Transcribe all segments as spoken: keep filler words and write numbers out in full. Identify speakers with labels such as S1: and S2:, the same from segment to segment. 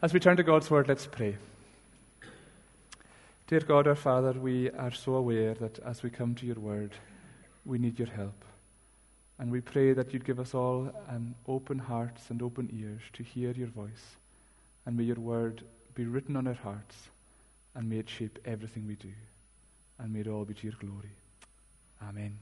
S1: As we turn to God's Word, let's pray. Dear God, our Father, we are so aware that as we come to your Word, we need your help. And we pray that you'd give us all an open hearts and open ears to hear your voice. And may your Word be written on our hearts, and may it shape everything we do. And may it all be to your glory. Amen.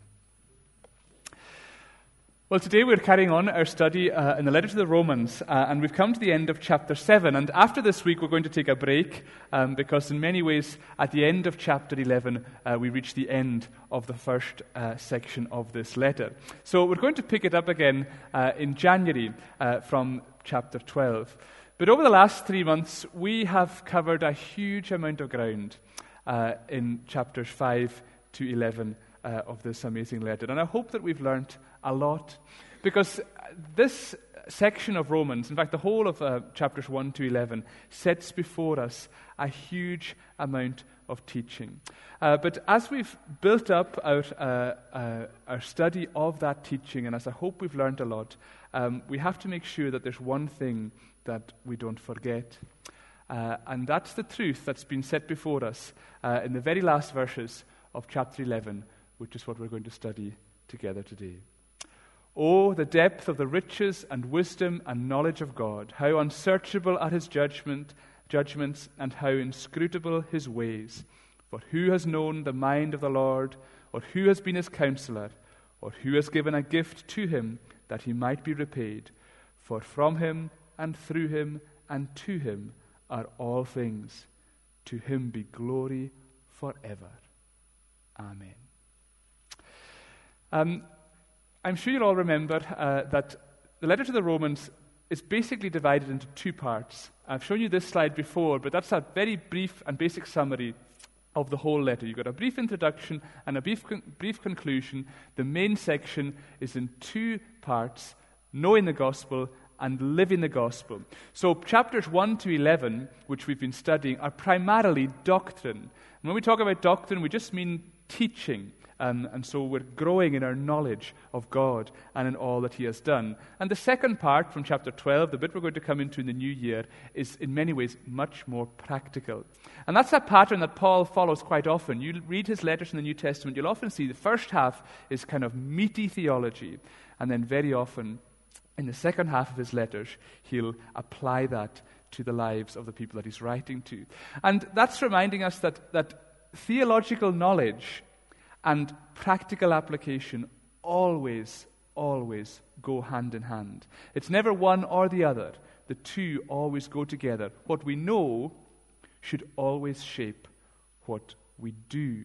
S1: Well, today we're carrying on our study uh, in the letter to the Romans, uh, and we've come to the end of chapter seven. And after this week, we're going to take a break, um, because in many ways, at the end of chapter eleven, uh, we reach the end of the first uh, section of this letter. So we're going to pick it up again uh, in January uh, from chapter twelve. But over the last three months, we have covered a huge amount of ground uh, in chapters five to eleven uh, of this amazing letter. And I hope that we've learned a lot, because this section of Romans, in fact the whole of uh, chapters one to eleven, sets before us a huge amount of teaching. Uh, but as we've built up our, uh, uh, our study of that teaching, and as I hope we've learned a lot, um, we have to make sure that there's one thing that we don't forget. Uh, and that's the truth that's been set before us uh, in the very last verses of chapter eleven, which is what we're going to study together today. Oh, the depth of the riches and wisdom and knowledge of God! How unsearchable are his judgment, judgments, and how inscrutable his ways! For who has known the mind of the Lord, or who has been his counselor, or who has given a gift to him that he might be repaid? For from him and through him and to him are all things. To him be glory forever. Amen. Um. I'm sure you'll all remember uh, that the letter to the Romans is basically divided into two parts. I've shown you this slide before, but that's a very brief and basic summary of the whole letter. You've got a brief introduction and a brief, con- brief conclusion. The main section is in two parts: knowing the gospel and living the gospel. So chapters one to eleven, which we've been studying, are primarily doctrine. And when we talk about doctrine, we just mean teaching. Um, and so we're growing in our knowledge of God and in all that he has done. And the second part from chapter twelve, the bit we're going to come into in the new year, is in many ways much more practical. And that's a pattern that Paul follows quite often. You read his letters in the New Testament, you'll often see the first half is kind of meaty theology, and then very often in the second half of his letters, he'll apply that to the lives of the people that he's writing to. And that's reminding us that, that theological knowledge and practical application always, always go hand in hand. It's never one or the other. The two always go together. What we know should always shape what we do.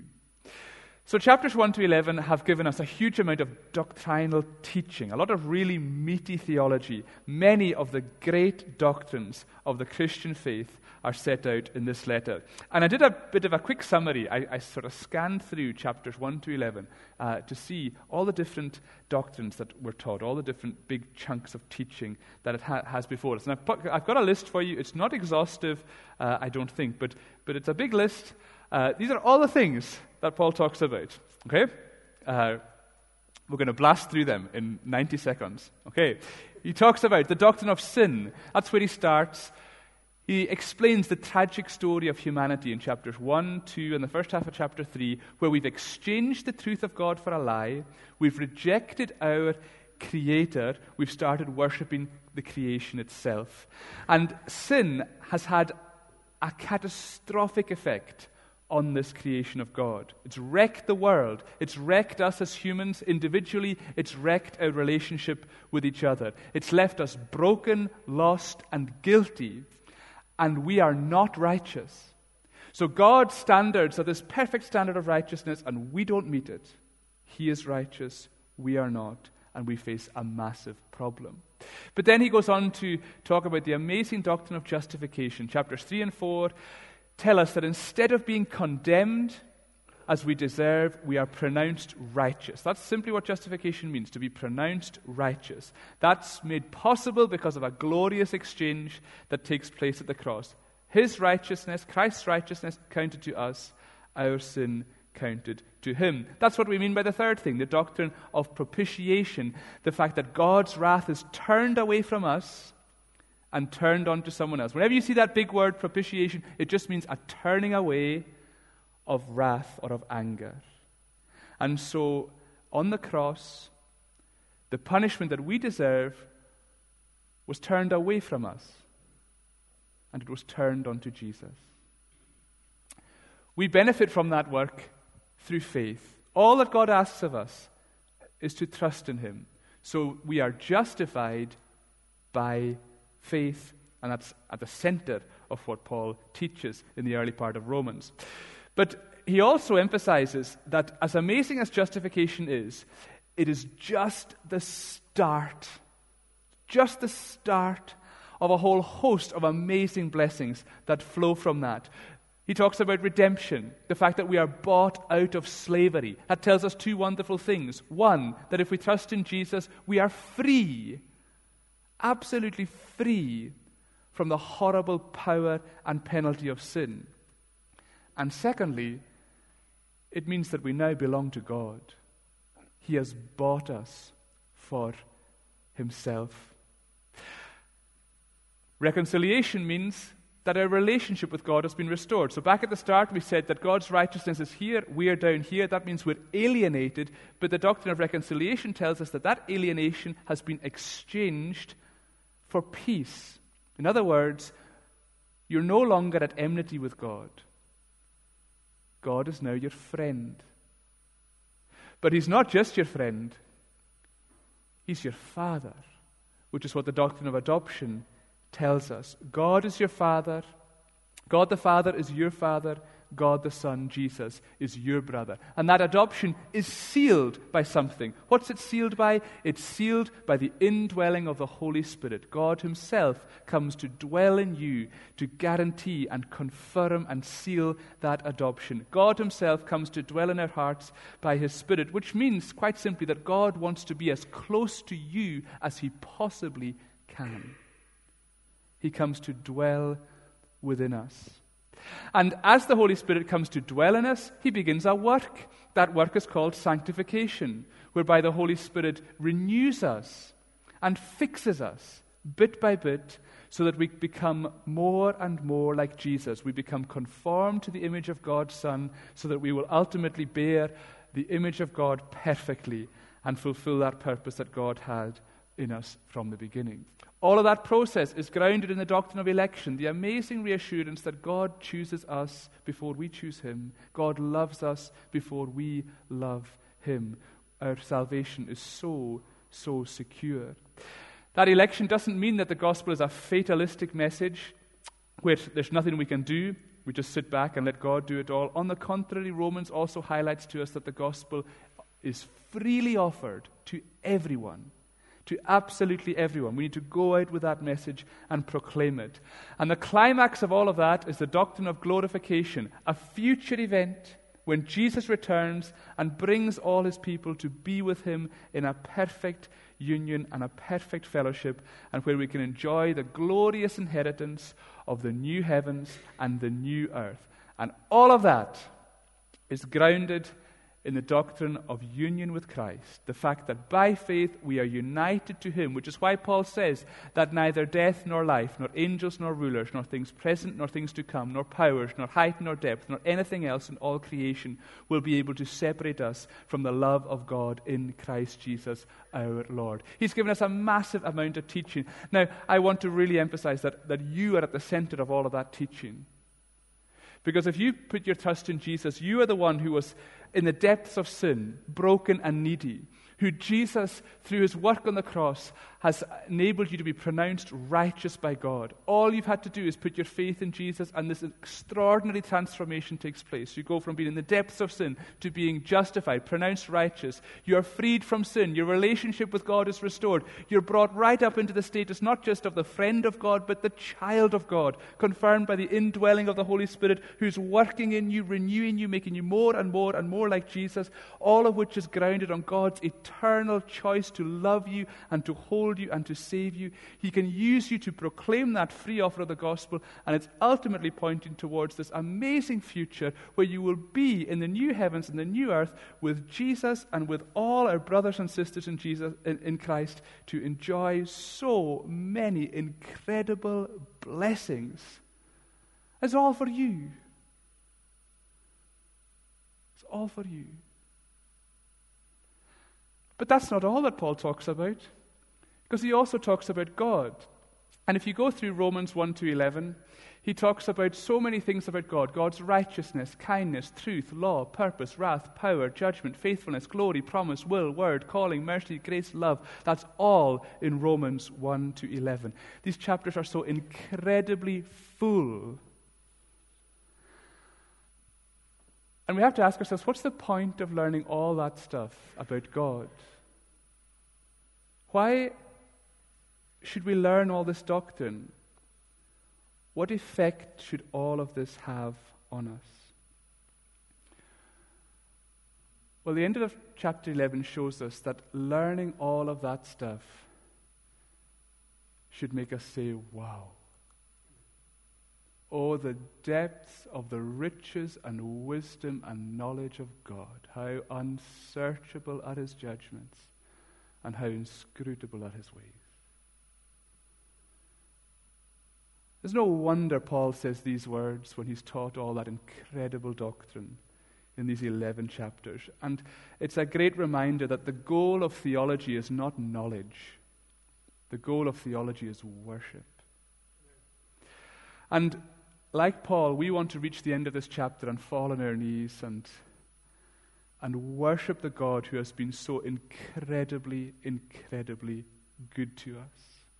S1: So chapters one to eleven have given us a huge amount of doctrinal teaching, a lot of really meaty theology. Many of the great doctrines of the Christian faith are set out in this letter. And I did a bit of a quick summary. I, I sort of scanned through chapters one to eleven uh, to see all the different doctrines that were taught, all the different big chunks of teaching that it ha- has before us. And I've, put, I've got a list for you. It's not exhaustive, uh, I don't think, but, but it's a big list. Uh, these are all the things that Paul talks about, okay? Uh, we're going to blast through them in ninety seconds, okay? He talks about the doctrine of sin. That's where he starts. He explains the tragic story of humanity in chapters one, two, and the first half of chapter three, where we've exchanged the truth of God for a lie, we've rejected our Creator, we've started worshipping the creation itself. And sin has had a catastrophic effect on this creation of God. It's wrecked the world. It's wrecked us as humans individually. It's wrecked our relationship with each other. It's left us broken, lost, and guilty, and we are not righteous. So God's standards are this perfect standard of righteousness, and we don't meet it. He is righteous, we are not, and we face a massive problem. But then he goes on to talk about the amazing doctrine of justification. Chapters three and four tell us that instead of being condemned as we deserve, we are pronounced righteous. That's simply what justification means, to be pronounced righteous. That's made possible because of a glorious exchange that takes place at the cross. His righteousness, Christ's righteousness, counted to us, our sin counted to him. That's what we mean by the third thing, the doctrine of propitiation, the fact that God's wrath is turned away from us and turned onto someone else. Whenever you see that big word, propitiation, it just means a turning away of wrath or of anger. And so, on the cross, the punishment that we deserve was turned away from us, and it was turned onto Jesus. We benefit from that work through faith. All that God asks of us is to trust in him. So we are justified by faith, and that's at the center of what Paul teaches in the early part of Romans. But he also emphasizes that as amazing as justification is, it is just the start, just the start of a whole host of amazing blessings that flow from that. He talks about redemption, the fact that we are bought out of slavery. That tells us two wonderful things. One, that if we trust in Jesus, we are free, absolutely free from the horrible power and penalty of sin. And secondly, it means that we now belong to God. He has bought us for himself. Reconciliation means that our relationship with God has been restored. So back at the start, we said that God's righteousness is here, we are down here. That means we're alienated. But the doctrine of reconciliation tells us that that alienation has been exchanged for peace. In other words, you're no longer at enmity with God. God is now your friend. But he's not just your friend. He's your Father, which is what the doctrine of adoption tells us. God is your Father. God the Father is your Father. God the Son, Jesus, is your brother. And that adoption is sealed by something. What's it sealed by? It's sealed by the indwelling of the Holy Spirit. God himself comes to dwell in you to guarantee and confirm and seal that adoption. God himself comes to dwell in our hearts by his Spirit, which means, quite simply, that God wants to be as close to you as he possibly can. He comes to dwell within us. And as the Holy Spirit comes to dwell in us, he begins a work. That work is called sanctification, whereby the Holy Spirit renews us and fixes us bit by bit so that we become more and more like Jesus. We become conformed to the image of God's Son so that we will ultimately bear the image of God perfectly and fulfill that purpose that God had in us from the beginning. All of that process is grounded in the doctrine of election, the amazing reassurance that God chooses us before we choose him. God loves us before we love him. Our salvation is so, so secure. That election doesn't mean that the gospel is a fatalistic message where there's nothing we can do. We just sit back and let God do it all. On the contrary, Romans also highlights to us that the gospel is freely offered to everyone. To absolutely everyone. We need to go out with that message and proclaim it. And the climax of all of that is the doctrine of glorification, a future event when Jesus returns and brings all his people to be with him in a perfect union and a perfect fellowship, and where we can enjoy the glorious inheritance of the new heavens and the new earth. And all of that is grounded in the doctrine of union with Christ, the fact that by faith we are united to him, which is why Paul says that neither death nor life, nor angels nor rulers, nor things present nor things to come, nor powers, nor height nor depth, nor anything else in all creation will be able to separate us from the love of God in Christ Jesus our Lord. He's given us a massive amount of teaching. Now, I want to really emphasize that, that you are at the center of all of that teaching. Because if you put your trust in Jesus, you are the one who was in the depths of sin, broken and needy, who Jesus, through his work on the cross, has enabled you to be pronounced righteous by God. All you've had to do is put your faith in Jesus, and this extraordinary transformation takes place. You go from being in the depths of sin to being justified, pronounced righteous. You are freed from sin. Your relationship with God is restored. You're brought right up into the status not just of the friend of God, but the child of God, confirmed by the indwelling of the Holy Spirit, who's working in you, renewing you, making you more and more and more like Jesus, all of which is grounded on God's eternal choice to love you and to hold uphold you and to save you. He can use you to proclaim that free offer of the gospel, and it's ultimately pointing towards this amazing future where you will be in the new heavens and the new earth with Jesus and with all our brothers and sisters in Jesus in, in Christ to enjoy so many incredible blessings. It's all for you. It's all for you. But that's not all that Paul talks about, because he also talks about God. And if you go through Romans one to eleven, he talks about so many things about God. God's righteousness, kindness, truth, law, purpose, wrath, power, judgment, faithfulness, glory, promise, will, word, calling, mercy, grace, love. That's all in Romans one to eleven. These chapters are so incredibly full. And we have to ask ourselves, what's the point of learning all that stuff about God? Why should we learn all this doctrine? What effect should all of this have on us? Well, the end of chapter eleven shows us that learning all of that stuff should make us say, wow. Oh, the depths of the riches and wisdom and knowledge of God. How unsearchable are his judgments and how inscrutable are his ways. There's no wonder Paul says these words when he's taught all that incredible doctrine in these eleven chapters. And it's a great reminder that the goal of theology is not knowledge. The goal of theology is worship. And like Paul, we want to reach the end of this chapter and fall on our knees and, and worship the God who has been so incredibly, incredibly good to us.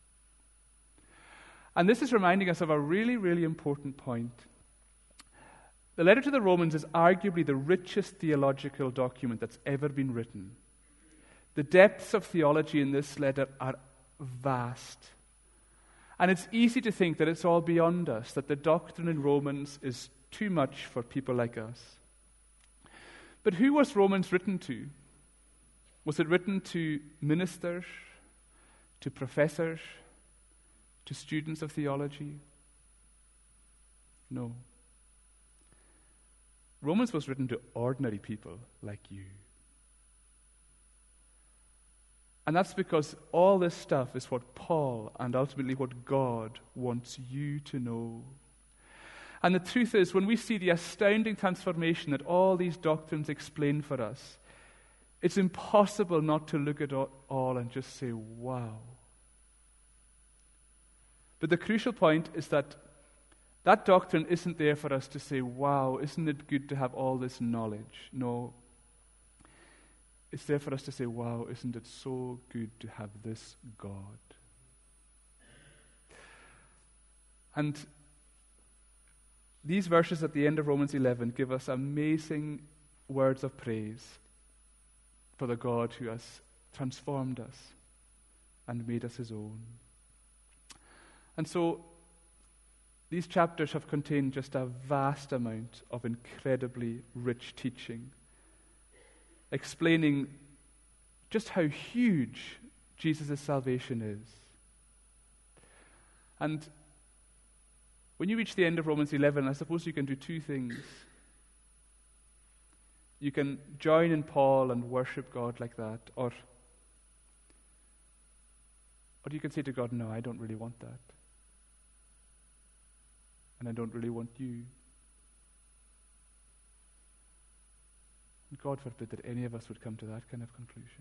S1: And this is reminding us of a really, really important point. The letter to the Romans is arguably the richest theological document that's ever been written. The depths of theology in this letter are vast. And it's easy to think that it's all beyond us, that the doctrine in Romans is too much for people like us. But who was Romans written to? Was it written to ministers, to professors, to students of theology? No. Romans was written to ordinary people like you. And that's because all this stuff is what Paul and ultimately what God wants you to know. And the truth is, when we see the astounding transformation that all these doctrines explain for us, it's impossible not to look at it all and just say, wow. But the crucial point is that that doctrine isn't there for us to say, wow, isn't it good to have all this knowledge? No. It's there for us to say, wow, isn't it so good to have this God? And these verses at the end of Romans eleven give us amazing words of praise for the God who has transformed us and made us his own. And so, these chapters have contained just a vast amount of incredibly rich teaching, explaining just how huge Jesus' salvation is. And when you reach the end of Romans eleven, I suppose you can do two things. You can join in Paul and worship God like that, or, or you can say to God, no, I don't really want that. And I don't really want you. God forbid that any of us would come to that kind of conclusion.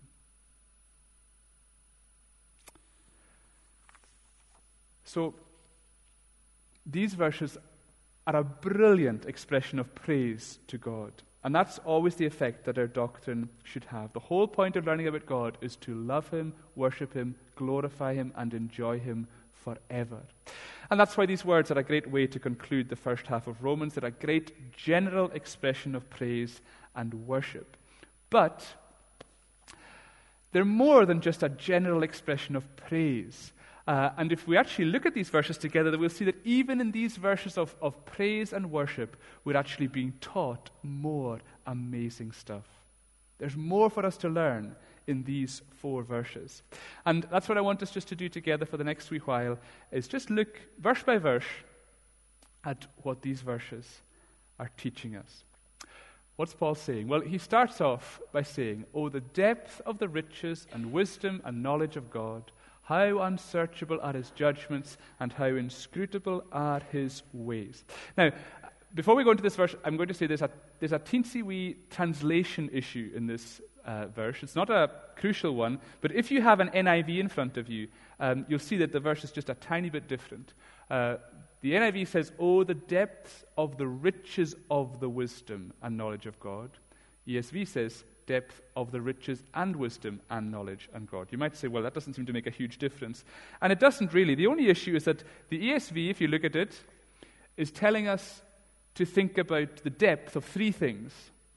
S1: So, these verses are a brilliant expression of praise to God. And that's always the effect that our doctrine should have. The whole point of learning about God is to love him, worship him, glorify him, and enjoy him forever. And that's why these words are a great way to conclude the first half of Romans. They're a great general expression of praise and worship. But they're more than just a general expression of praise. Uh, and if we actually look at these verses together, then we'll see that even in these verses of, of praise and worship, we're actually being taught more amazing stuff. There's more for us to learn in these four verses. And that's what I want us just to do together for the next wee while, is just look verse by verse at what these verses are teaching us. What's Paul saying? Well, he starts off by saying, "Oh, the depth of the riches and wisdom and knowledge of God, how unsearchable are his judgments and how inscrutable are his ways." Now, before we go into this verse, I'm going to say there's a, there's a teensy wee translation issue in this uh, verse. It's not a crucial one, but if you have an N I V in front of you, um, you'll see that the verse is just a tiny bit different. Uh, the N I V says, "Oh, the depth of the riches of the wisdom and knowledge of God." E S V says, "Depth of the riches and wisdom and knowledge and God." You might say, well, that doesn't seem to make a huge difference. And it doesn't really. The only issue is that the E S V, if you look at it, is telling us to think about the depth of three things: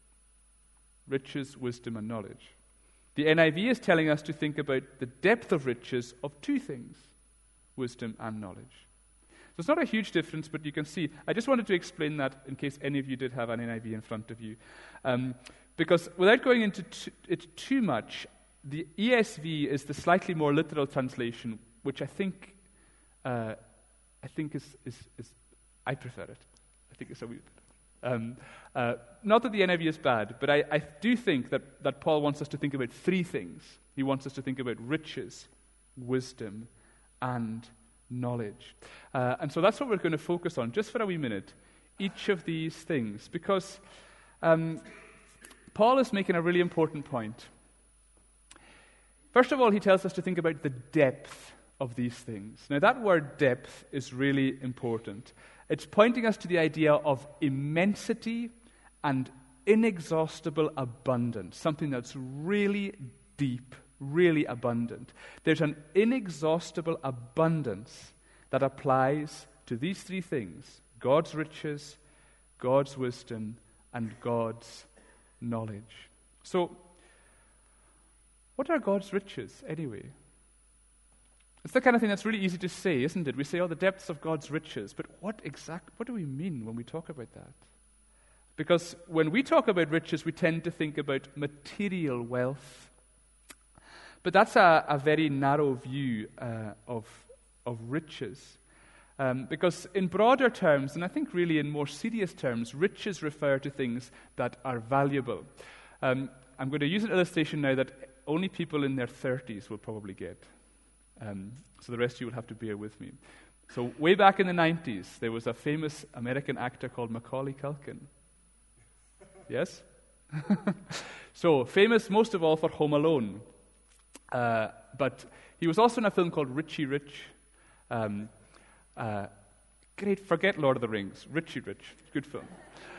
S1: riches, wisdom, and knowledge. The N I V is telling us to think about the depth of riches of two things: wisdom and knowledge. So it's not a huge difference, but you can see. I just wanted to explain that in case any of you did have an N I V in front of you. Um, because without going into t- it too much, the E S V is the slightly more literal translation, which I think uh, I think is, is, is I prefer it. I think it's a weird. Um, uh, not that the N I V is bad, but I, I do think that, that Paul wants us to think about three things. He wants us to think about riches, wisdom, and knowledge. Uh, and so that's what we're going to focus on, just for a wee minute, each of these things. Because um, Paul is making a really important point. First of all, he tells us to think about the depth of these things. Now, that word depth is really important. It's pointing us to the idea of immensity and inexhaustible abundance, something that's really deep, really abundant. There's an inexhaustible abundance that applies to these three things: God's riches, God's wisdom, and God's knowledge. So, what are God's riches anyway? It's the kind of thing that's really easy to say, isn't it? We say, oh, the depths of God's riches. But what exact, what do we mean when we talk about that? Because when we talk about riches, we tend to think about material wealth. But that's a, a very narrow view uh, of, of riches. Um, because in broader terms, and I think really in more serious terms, riches refer to things that are valuable. Um, I'm going to use an illustration now that only people in their thirties will probably get. Um, so the rest of you will have to bear with me. So way back in the nineties, there was a famous American actor called Macaulay Culkin. Yes? So famous most of all for Home Alone. Uh, but he was also in a film called Richie Rich. Um, uh, great, forget Lord of the Rings. Richie Rich, good film.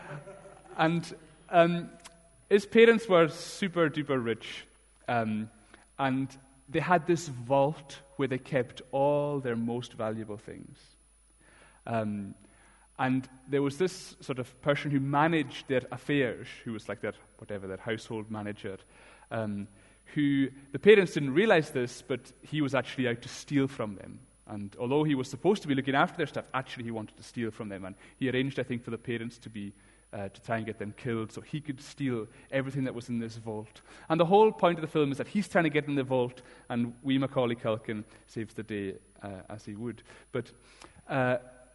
S1: And um, his parents were super duper rich. Um, and they had this vault where they kept all their most valuable things. Um, and there was this sort of person who managed their affairs, who was like their, whatever, their household manager, um, who, the parents didn't realize this, but he was actually out to steal from them. And although he was supposed to be looking after their stuff, actually he wanted to steal from them. And he arranged, I think, for the parents to be Uh, to try and get them killed, so he could steal everything that was in this vault. And the whole point of the film is that he's trying to get in the vault, and wee Macaulay Culkin saves the day uh, as he would. But uh,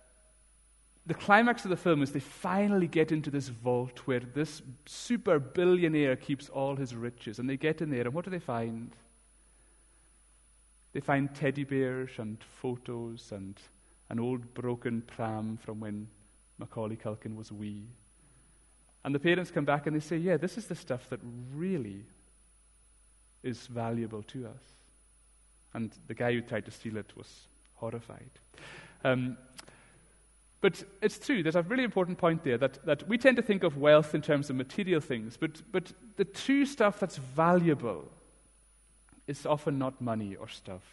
S1: the climax of the film is they finally get into this vault where this super billionaire keeps all his riches, and they get in there, and what do they find? They find teddy bears and photos and an old broken pram from when Macaulay Culkin was wee. And the parents come back and they say, yeah, this is the stuff that really is valuable to us. And the guy who tried to steal it was horrified. Um, but it's true, there's a really important point there, that, that we tend to think of wealth in terms of material things, but, but the true stuff that's valuable is often not money or stuff.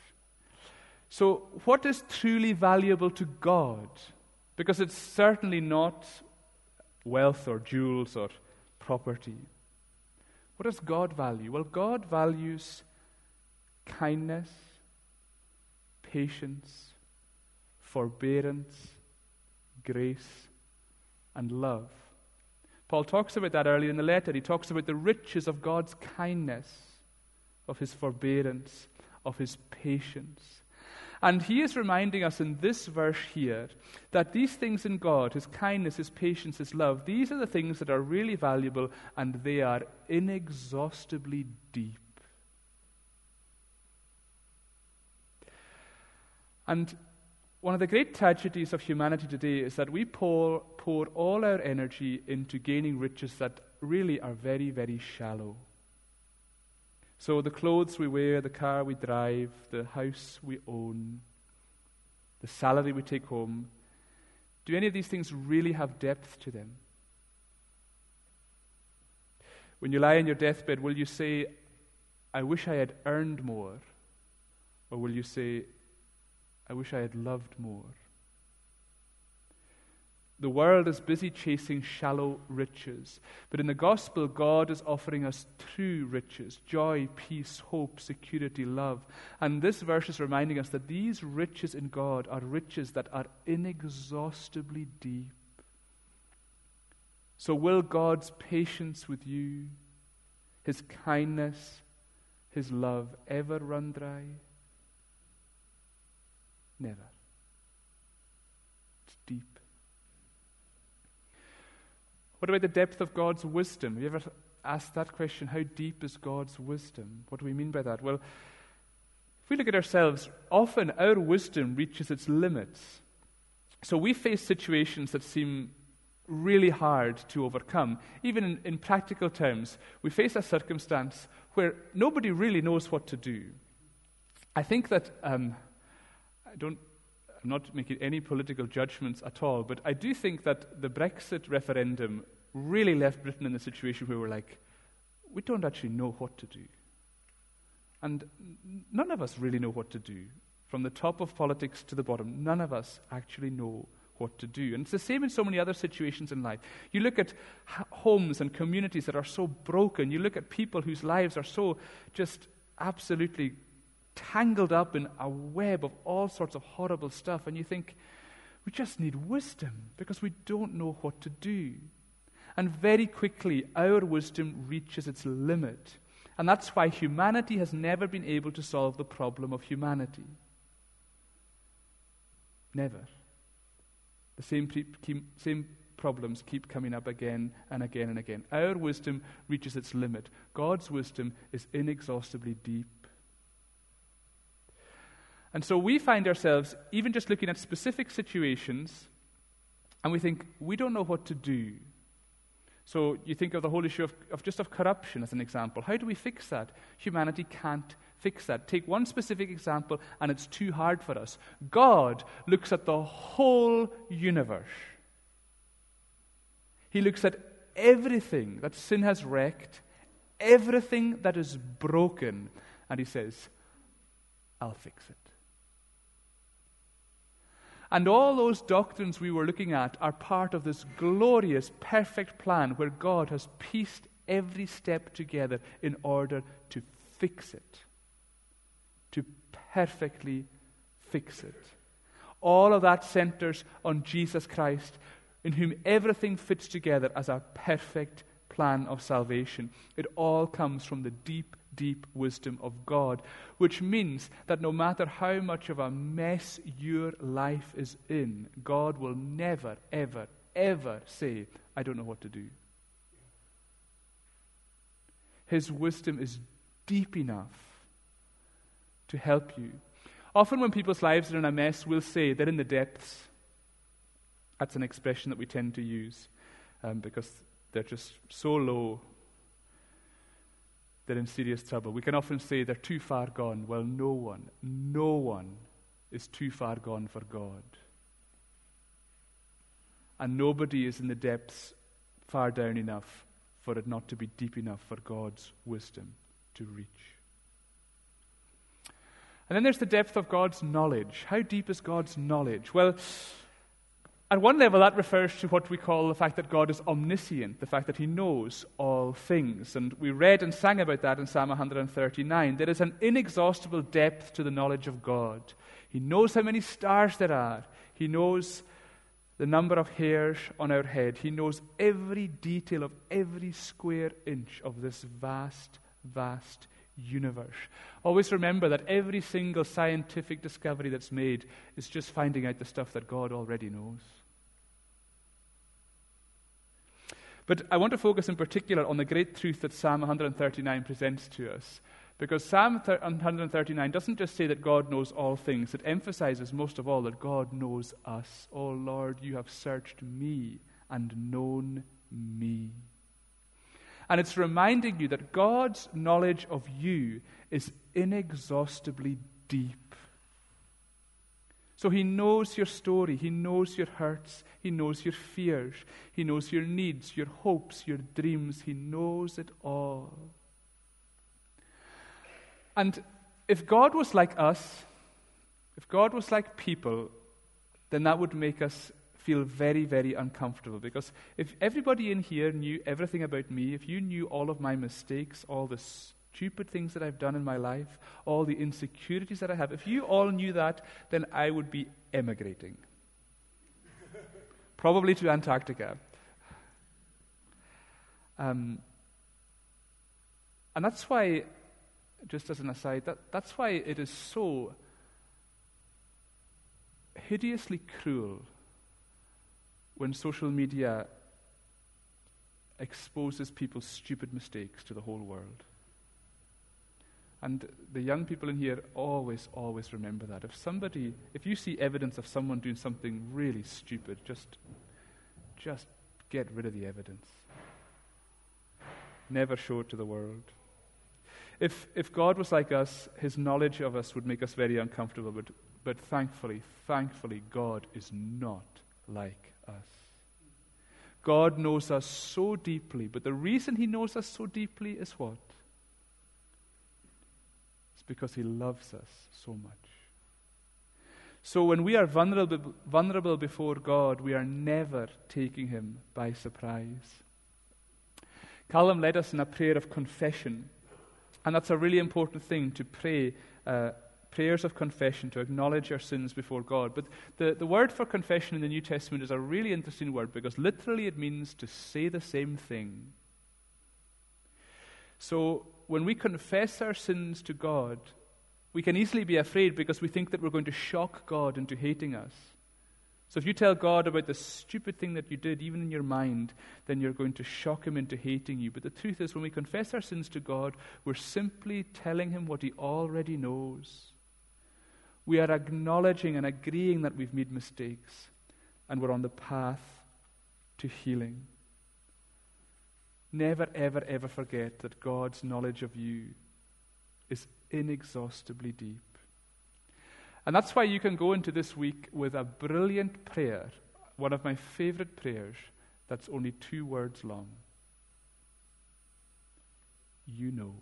S1: So what is truly valuable to God? Because it's certainly not wealth or jewels or property. What does God value? Well, God values kindness, patience, forbearance, grace, and love. Paul talks about that earlier in the letter. He talks about the riches of God's kindness, of his forbearance, of his patience. And he is reminding us in this verse here that these things in God, his kindness, his patience, his love, these are the things that are really valuable, and they are inexhaustibly deep. And one of the great tragedies of humanity today is that we pour, pour all our energy into gaining riches that really are very, very shallow. So the clothes we wear, the car we drive, the house we own, the salary we take home, do any of these things really have depth to them? When you lie on your deathbed, will you say, I wish I had earned more? Or will you say, I wish I had loved more? The world is busy chasing shallow riches. But in the gospel, God is offering us true riches: joy, peace, hope, security, love. And this verse is reminding us that these riches in God are riches that are inexhaustibly deep. So will God's patience with you, his kindness, his love ever run dry? Never. It's deep. What about the depth of God's wisdom? Have you ever asked that question? How deep is God's wisdom? What do we mean by that? Well, if we look at ourselves, often our wisdom reaches its limits. So we face situations that seem really hard to overcome. Even in, in practical terms, we face a circumstance where nobody really knows what to do. I think that, um, I don't I'm not making any political judgments at all, but I do think that the Brexit referendum really left Britain in a situation where we're like, we don't actually know what to do. And none of us really know what to do. From the top of politics to the bottom, none of us actually know what to do. And it's the same in so many other situations in life. You look at h- homes and communities that are so broken. You look at people whose lives are so just absolutely tangled up in a web of all sorts of horrible stuff, and you think, we just need wisdom because we don't know what to do. And very quickly, our wisdom reaches its limit. And that's why humanity has never been able to solve the problem of humanity. Never. The same, pre- keep, same problems keep coming up again and again and again. Our wisdom reaches its limit. God's wisdom is inexhaustibly deep. And so we find ourselves even just looking at specific situations, and we think, we don't know what to do. So you think of the whole issue of, of just of corruption as an example. How do we fix that? Humanity can't fix that. Take one specific example, and it's too hard for us. God looks at the whole universe. He looks at everything that sin has wrecked, everything that is broken, and he says, I'll fix it. And all those doctrines we were looking at are part of this glorious, perfect plan where God has pieced every step together in order to fix it, to perfectly fix it. All of that centers on Jesus Christ, in whom everything fits together as a perfect plan of salvation. It all comes from the deep, deep wisdom of God, which means that no matter how much of a mess your life is in, God will never, ever, ever say, I don't know what to do. His wisdom is deep enough to help you. Often when people's lives are in a mess, we'll say they're in the depths. That's an expression that we tend to use um, because they're just so low, they're in serious trouble. We can often say they're too far gone. Well, no one, no one is too far gone for God. And nobody is in the depths far down enough for it not to be deep enough for God's wisdom to reach. And then there's the depth of God's knowledge. How deep is God's knowledge? Well, at one level, that refers to what we call the fact that God is omniscient, the fact that he knows all things. And we read and sang about that in Psalm one thirty-nine. There is an inexhaustible depth to the knowledge of God. He knows how many stars there are. He knows the number of hairs on our head. He knows every detail of every square inch of this vast, vast universe. Always remember that every single scientific discovery that's made is just finding out the stuff that God already knows. But I want to focus in particular on the great truth that Psalm one thirty-nine presents to us. Because Psalm one thirty-nine doesn't just say that God knows all things. It emphasizes most of all that God knows us. Oh Lord, you have searched me and known me. And it's reminding you that God's knowledge of you is inexhaustibly deep. So he knows your story, he knows your hurts, he knows your fears, he knows your needs, your hopes, your dreams. He knows it all. And if God was like us, if God was like people, then that would make us feel very, very uncomfortable. Because if everybody in here knew everything about me, if you knew all of my mistakes, all the stupid things that I've done in my life, all the insecurities that I have, if you all knew that, then I would be emigrating. Probably to Antarctica. Um, and that's why, just as an aside, that, that's why it is so hideously cruel when social media exposes people's stupid mistakes to the whole world. And the young people in here always, always remember that. If somebody, if you see evidence of someone doing something really stupid, just, just get rid of the evidence. Never show it to the world. If if God was like us, his knowledge of us would make us very uncomfortable. But but thankfully, thankfully, God is not like us. God knows us so deeply, but the reason he knows us so deeply is what? It's because he loves us so much. So when we are vulnerable, vulnerable before God, we are never taking him by surprise. Callum led us in a prayer of confession, and that's a really important thing, to pray uh, prayers of confession, to acknowledge our sins before God. But the, the word for confession in the New Testament is a really interesting word, because literally it means to say the same thing. So when we confess our sins to God, we can easily be afraid because we think that we're going to shock God into hating us. So if you tell God about the stupid thing that you did, even in your mind, then you're going to shock him into hating you. But the truth is, when we confess our sins to God, we're simply telling him what he already knows. We are acknowledging and agreeing that we've made mistakes, and we're on the path to healing. Never, ever, ever forget that God's knowledge of you is inexhaustibly deep. And that's why you can go into this week with a brilliant prayer, one of my favorite prayers, that's only two words long. You know.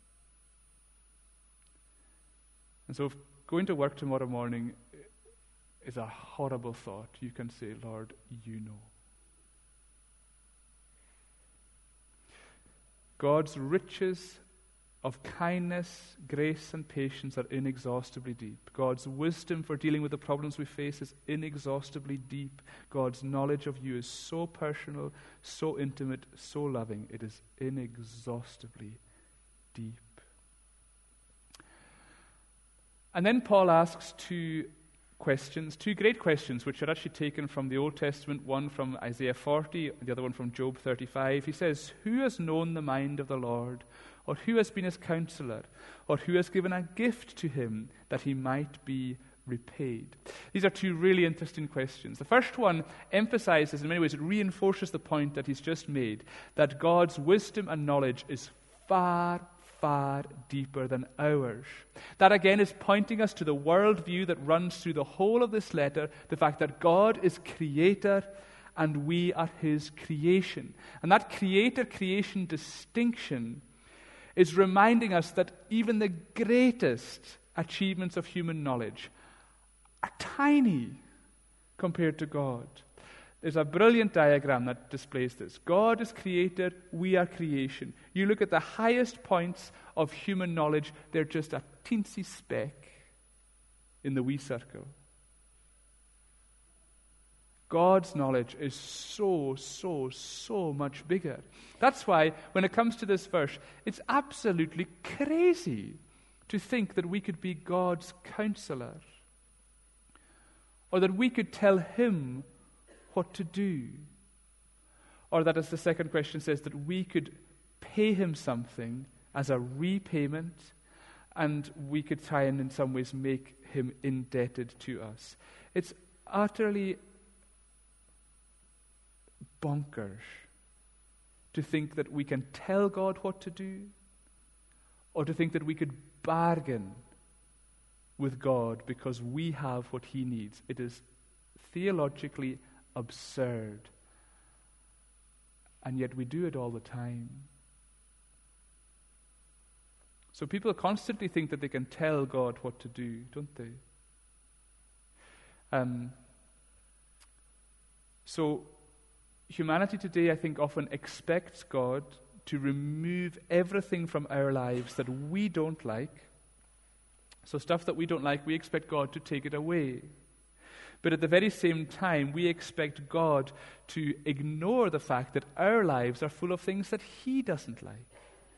S1: And so if going to work tomorrow morning is a horrible thought, you can say, Lord, you know. God's riches of kindness, grace, and patience are inexhaustibly deep. God's wisdom for dealing with the problems we face is inexhaustibly deep. God's knowledge of you is so personal, so intimate, so loving. It is inexhaustibly deep. And then Paul asks two questions, two great questions, which are actually taken from the Old Testament, one from Isaiah forty, the other one from Job thirty-five. He says, "Who has known the mind of the Lord? Or who has been his counselor? Or who has given a gift to him that he might be repaid?" These are two really interesting questions. The first one emphasizes, in many ways, it reinforces the point that he's just made, that God's wisdom and knowledge is far, far deeper than ours. That again is pointing us to the worldview that runs through the whole of this letter, the fact that God is creator and we are his creation. And that creator-creation distinction is reminding us that even the greatest achievements of human knowledge are tiny compared to God. There's a brilliant diagram that displays this. God is creator, we are creation. You look at the highest points of human knowledge, they're just a teensy speck in the wee circle. God's knowledge is so, so, so much bigger. That's why, when it comes to this verse, it's absolutely crazy to think that we could be God's counselor, or that we could tell him what to do, or that, as the second question says, that we could pay him something as a repayment, and we could try and in some ways make him indebted to us. It's utterly bonkers to think that we can tell God what to do, or to think that we could bargain with God because we have what he needs. It is theologically absurd. And yet we do it all the time. So people constantly think that they can tell God what to do, don't they? Um, so humanity today, I think, often expects God to remove everything from our lives that we don't like. So stuff that we don't like, we expect God to take it away. But at the very same time, we expect God to ignore the fact that our lives are full of things that he doesn't like.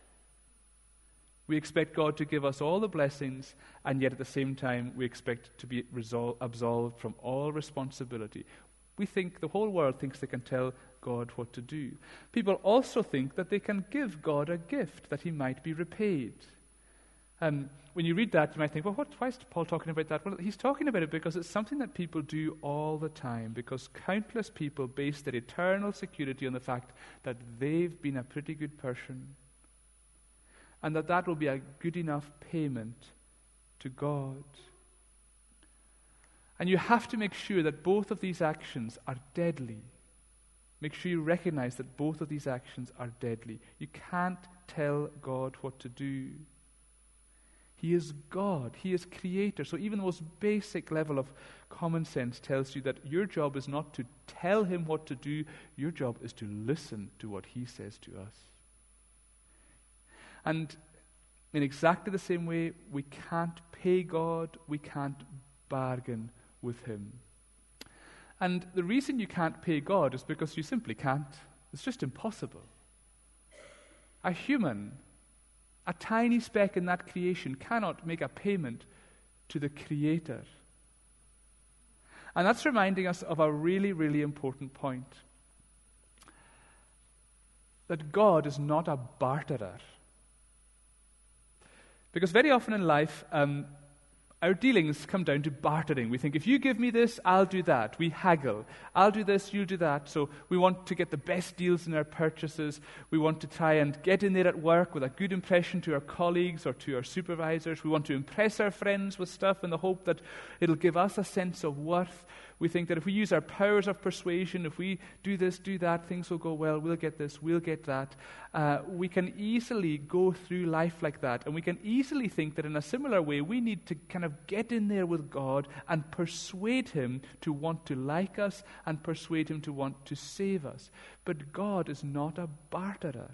S1: We expect God to give us all the blessings, and yet at the same time, we expect to be resol- absolved from all responsibility. We think, the whole world thinks they can tell God what to do. People also think that they can give God a gift, that he might be repaid. And when you read that, you might think, well, what, why is Paul talking about that? Well, he's talking about it because it's something that people do all the time, because countless people base their eternal security on the fact that they've been a pretty good person, and that that will be a good enough payment to God. And you have to make sure that both of these actions are deadly. Make sure you recognize that both of these actions are deadly. You can't tell God what to do. He is God. He is creator. So even the most basic level of common sense tells you that your job is not to tell him what to do. Your job is to listen to what he says to us. And in exactly the same way, we can't pay God, we can't bargain with him. And the reason you can't pay God is because you simply can't. It's just impossible. A human, a tiny speck in that creation, cannot make a payment to the Creator. And that's reminding us of a really, really important point. That God is not a barterer. Because very often in life, um, our dealings come down to bartering. We think, if you give me this, I'll do that. We haggle. I'll do this, you'll do that. So we want to get the best deals in our purchases. We want to try and get in there at work with a good impression to our colleagues or to our supervisors. We want to impress our friends with stuff in the hope that it'll give us a sense of worth. We think that if we use our powers of persuasion, if we do this, do that, things will go well, we'll get this, we'll get that. Uh, we can easily go through life like that, and we can easily think that in a similar way, we need to kind of get in there with God and persuade him to want to like us and persuade him to want to save us. But God is not a barterer.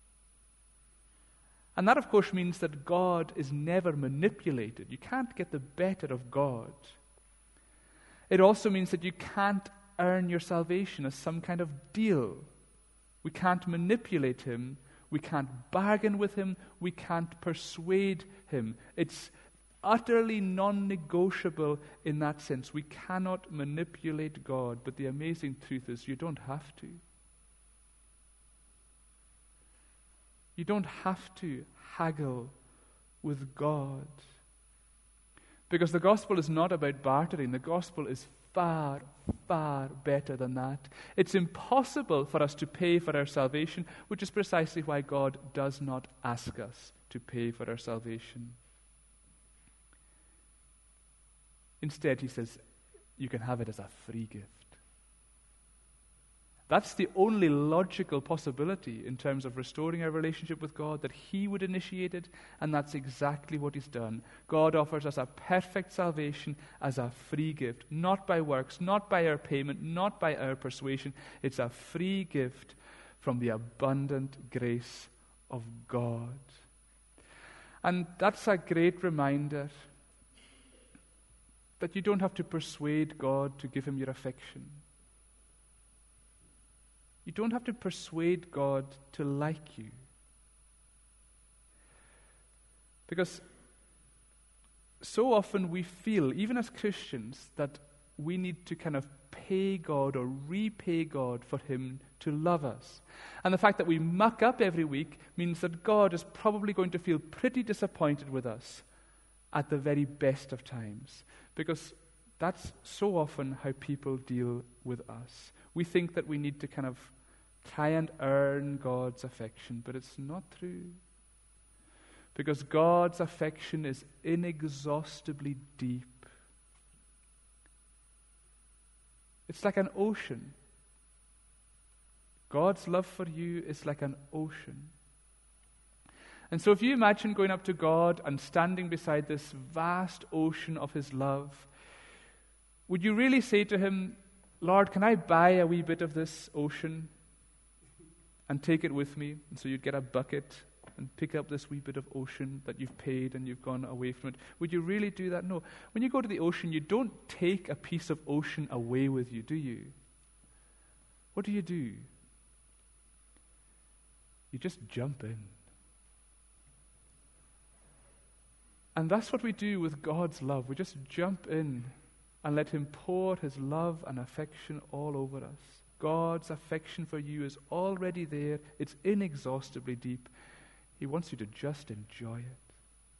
S1: And that, of course, means that God is never manipulated. You can't get the better of God. It also means that you can't earn your salvation as some kind of deal. We can't manipulate him. We can't bargain with him. We can't persuade him. It's utterly non-negotiable in that sense. We cannot manipulate God. But the amazing truth is you don't have to. You don't have to haggle with God. Because the gospel is not about bartering. The gospel is far, far better than that. It's impossible for us to pay for our salvation, which is precisely why God does not ask us to pay for our salvation. Instead, he says, you can have it as a free gift. That's the only logical possibility in terms of restoring our relationship with God, that he would initiate it, and that's exactly what he's done. God offers us a perfect salvation as a free gift, not by works, not by our payment, not by our persuasion. It's a free gift from the abundant grace of God. And that's a great reminder that you don't have to persuade God to give him your affection. You don't have to persuade God to like you. Because so often we feel, even as Christians, that we need to kind of pay God or repay God for him to love us. And the fact that we muck up every week means that God is probably going to feel pretty disappointed with us at the very best of times. Because that's so often how people deal with us. We think that we need to kind of try and earn God's affection, but it's not true. Because God's affection is inexhaustibly deep. It's like an ocean. God's love for you is like an ocean. And so if you imagine going up to God and standing beside this vast ocean of his love, would you really say to him, Lord, can I buy a wee bit of this ocean and take it with me? And so you'd get a bucket and pick up this wee bit of ocean that you've paid and you've gone away from it. Would you really do that? No. When you go to the ocean, you don't take a piece of ocean away with you, do you? What do you do? You just jump in. And that's what we do with God's love. We just jump in and let him pour his love and affection all over us. God's affection for you is already there. It's inexhaustibly deep. He wants you to just enjoy it.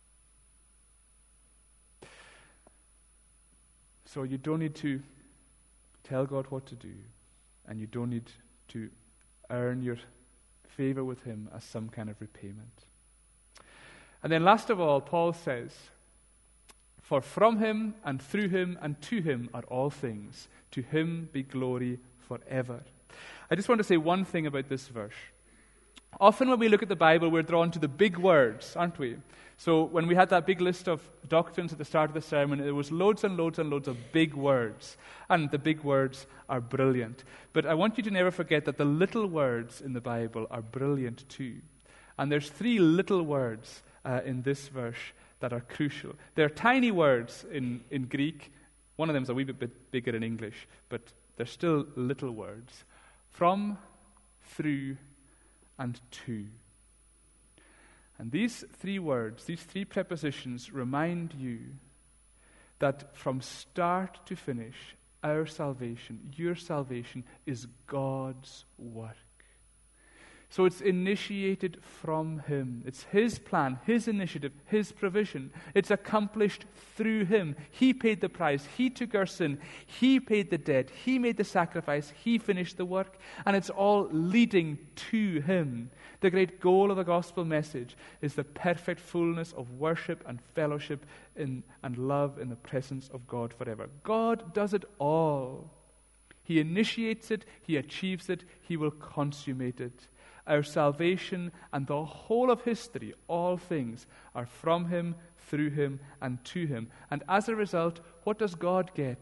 S1: So you don't need to tell God what to do, and you don't need to earn your favor with him as some kind of repayment. And then last of all, Paul says, for from him and through him and to him are all things. To him be glory forever. I just want to say one thing about this verse. Often when we look at the Bible, we're drawn to the big words, aren't we? So when we had that big list of doctrines at the start of the sermon, there was loads and loads and loads of big words. And the big words are brilliant. But I want you to never forget that the little words in the Bible are brilliant too. And there's three little words uh, in this verse that are crucial. They're tiny words in, in Greek. One of them is a wee bit, bit bigger in English, but they're still little words. From, through, and to. And these three words, these three prepositions remind you that from start to finish, our salvation, your salvation, is God's work. So it's initiated from him. It's his plan, his initiative, his provision. It's accomplished through him. He paid the price. He took our sin. He paid the debt. He made the sacrifice. He finished the work. And it's all leading to him. The great goal of the gospel message is the perfect fullness of worship and fellowship in, and love in the presence of God forever. God does it all. He initiates it. He achieves it. He will consummate it. Our salvation and the whole of history, all things, are from him, through him, and to him. And as a result, what does God get?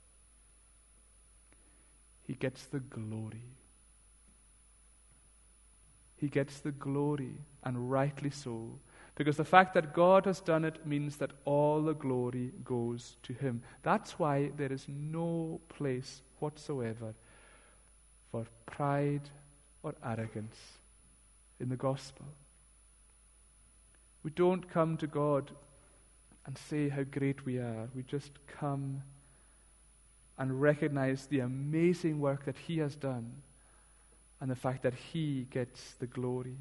S1: He gets the glory. He gets the glory, and rightly so. Because the fact that God has done it means that all the glory goes to him. That's why there is no place whatsoever for pride or arrogance in the gospel. We don't come to God and say how great we are. We just come and recognize the amazing work that he has done and the fact that he gets the glory.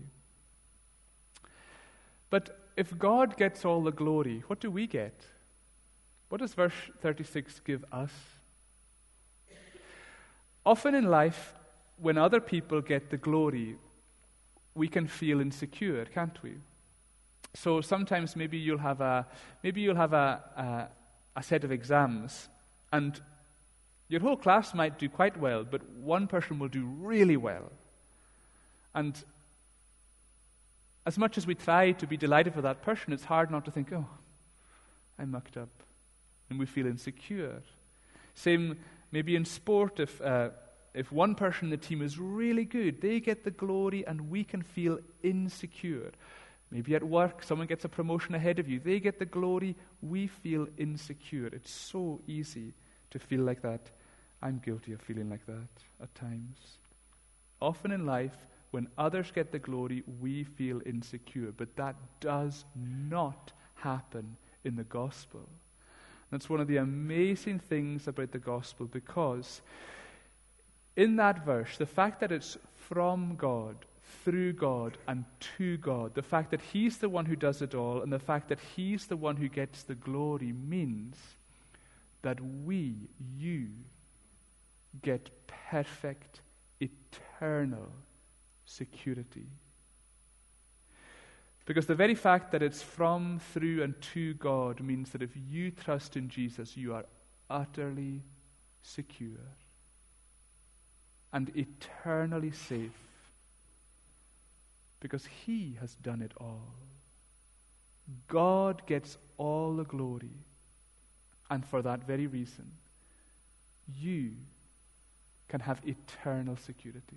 S1: But if God gets all the glory, what do we get? What does verse thirty-six give us? Often in life, when other people get the glory, we can feel insecure, can't we? So sometimes maybe you'll have a maybe you'll have a, a, a set of exams, and your whole class might do quite well, but one person will do really well. And as much as we try to be delighted for that person, it's hard not to think, oh, I mucked up. And we feel insecure. Same maybe in sport, if uh, if one person in the team is really good, they get the glory and we can feel insecure. Maybe at work, someone gets a promotion ahead of you. They get the glory, we feel insecure. It's so easy to feel like that. I'm guilty of feeling like that at times. Often in life, when others get the glory, we feel insecure. But that does not happen in the gospel. That's one of the amazing things about the gospel, because in that verse, the fact that it's from God, through God, and to God, the fact that He's the one who does it all, and the fact that He's the one who gets the glory, means that we, you, get perfect, eternal security. Because the very fact that it's from, through, and to God means that if you trust in Jesus, you are utterly secure and eternally safe, because He has done it all. God gets all the glory, and for that very reason, you can have eternal security.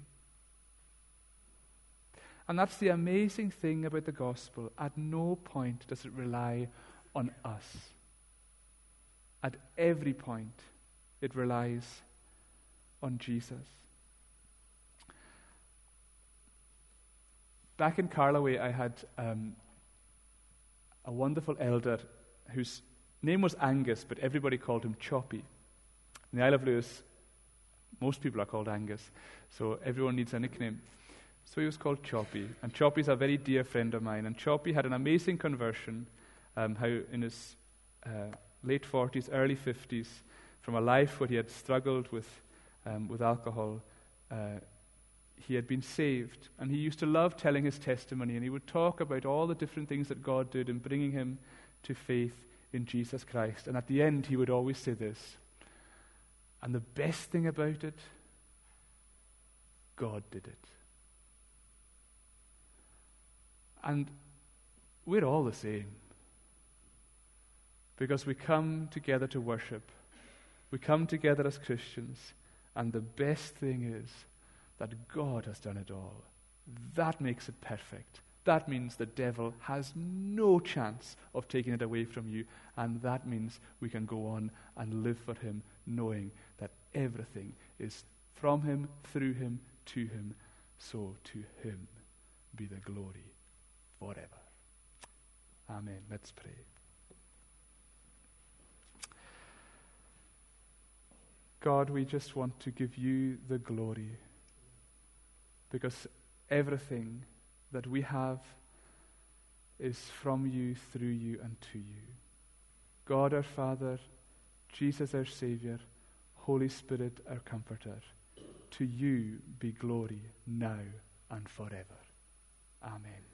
S1: And that's the amazing thing about the gospel. At no point does it rely on us. At every point, it relies on Jesus. Back in Carloway, I had um, a wonderful elder whose name was Angus, but everybody called him Choppy. In the Isle of Lewis, most people are called Angus, so everyone needs a nickname. So he was called Choppy, and Choppy's a very dear friend of mine. And Choppy had an amazing conversion, um, how in his uh, late forties, early fifties, from a life where he had struggled with um, with alcohol, uh, he had been saved. And he used to love telling his testimony, and he would talk about all the different things that God did in bringing him to faith in Jesus Christ. And at the end, he would always say this: and the best thing about it, God did it. And we're all the same, because we come together to worship. We come together as Christians, and the best thing is that God has done it all. That makes it perfect. That means the devil has no chance of taking it away from you, and that means we can go on and live for Him, knowing that everything is from Him, through Him, to Him. So to Him be the glory forever. Amen. Let's pray. God, we just want to give You the glory, because everything that we have is from You, through You, and to You. God our Father, Jesus our Savior, Holy Spirit our Comforter, to You be glory now and forever. Amen.